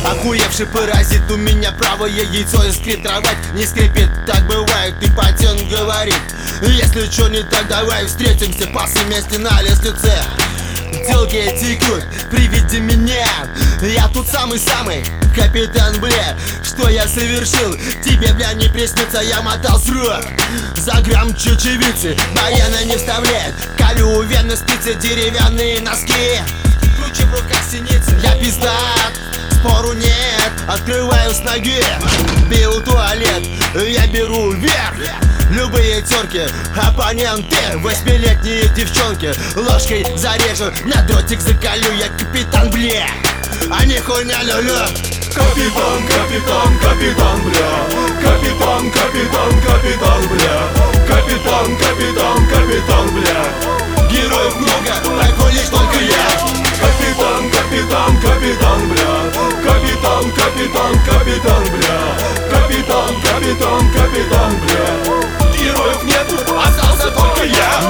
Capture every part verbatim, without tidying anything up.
Охуевший паразит, у меня правое яйцо искрит, кровать не скрипит. Так бывает, и патент говорит: если чё не так, давай встретимся, пасы вместе на лестнице. Телки текут при виде меня, я тут самый-самый капитан, бля. Что я совершил? Тебе, бля, не приснится, я мотал срок за грамм чечевицы, баяна не вставляет. Колю у вены спицы, деревянные носки, ключи в руках синицы. Я пиздат, спору нет, открываю с ноги, бил туалет, я беру вверх. Любые терки, оппоненты, восьмилетние девчонки. Ложкой зарежу, на дротик заколю, я капитан, бля, а не хуйня люлю. Капитан, капитан, капитан, бля. Капитан, капитан, капитан, бля. Капитан, капитан, капитан, бля. Героев много, такой лишь только я. Капитан, капитан, капитан, бля. Капитан, капитан, капитан, бля. Капитан, капитан, капитан, бля. Героев нету, остался только я.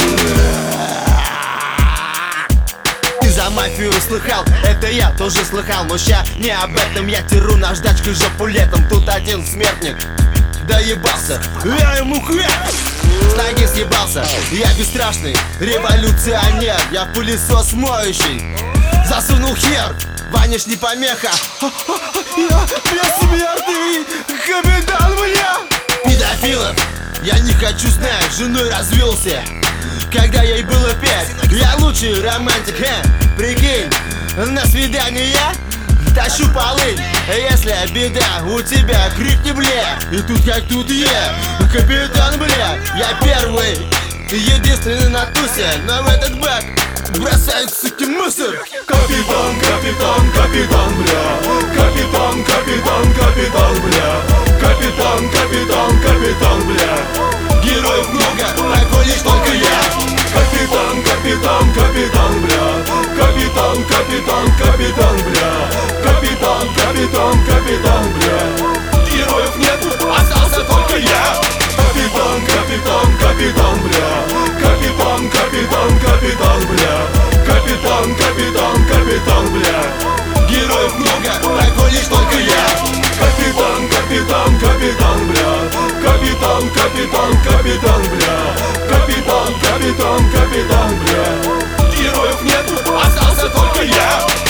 Ты за мафию слыхал? Это я тоже слыхал, но ща не об этом. Я теру наждачкой жопу летом, тут один смертник доебался, я ему хрен с ноги съебался. Я бесстрашный революционер, я пылесос моющий, засунул хер, Ваниш не помеха. Я бессмертный капитан, бля. Педофилов я не хочу знать, с женой развелся, когда ей было пять. Я лучший романтик, э, прикинь, на свидание я тащу полынь. Если беда у тебя, крикни, бля. И тут как тут я, капитан, бля. Я первый, единственный на тусе, но в этот бак бросают, суки, мусор. Капитан, капитан, капитан, бля. Капитан, капитан, капитан, бля. Капитан, капитан, капитан, бля. Героев много, такой лишь только я. Капитан, капитан, капитан, бля. Капитан, капитан, капитан, бля. Капитан, капитан, капитан, бля. Героев нету, остался только я. Капитан, капитан, капитан, бля. Капитан, капитан, капитан, бля. Капитан, капитан, капитан, бля. Героев много, такой лишь только я. Капитан, капитан, капитан, бля. Капитан, капитан, капитан, бля. Капитан, капитан, капитан, бля. Героев нету, остался только я.